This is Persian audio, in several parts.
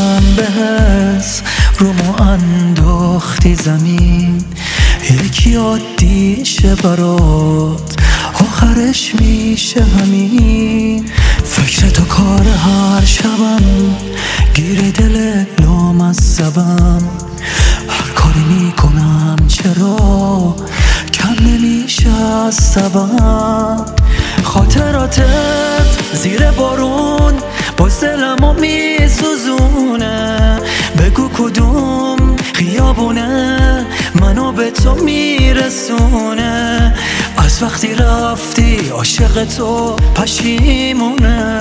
شبم به حس رومو انداختی زمین، یکی عادیشه برات آخرش میشه همین. فکر تو کار هر شبم گیر دل لامصبم، هر کاری میکنم چرا کم نمیشه از سبم. خاطراتت زیر بارون باز دلمو میسوزونه، بگو کدوم خیابونه منو به تو میرسونه. از وقتی رفتی عاشق تو پشیمونه.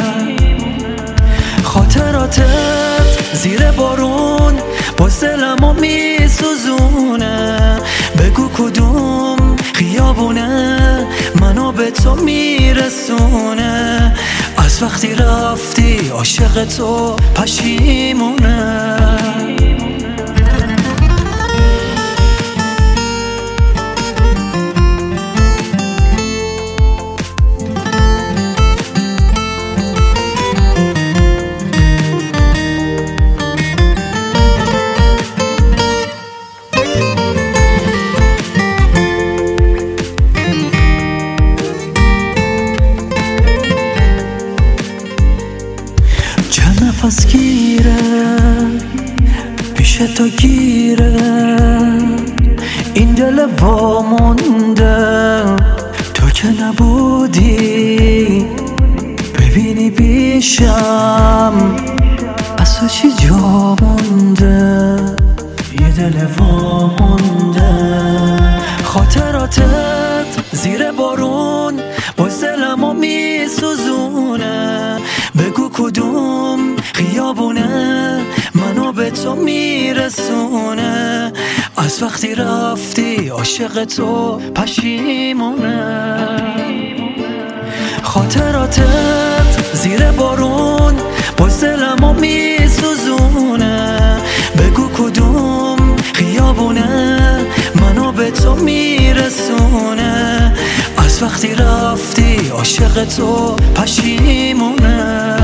خاطراتت زیر بارون باز دلمو میسوزونه، بگو کدوم خیابونه منو به تو میرسونه. از وقتی رفتی عاشق تو پشیمونه. نفس گیره پیش تو گیره، این دل وامونده تو که نبودی. ببینی پیشم از تو چی جا مونده، یه دل وامونده. خاطراتت زیر بارون باز دلمو میسوزونه، بگو کدوم خیابونه منو به تو میرسونه. از وقتی رفتی عاشق تو پشیمونه. خاطراتت زیر بارون باز دلمو میسوزونه، بگو کدوم خیابونه منو به تو میرسونه. از وقتی رفتی عاشق تو پشیمونه.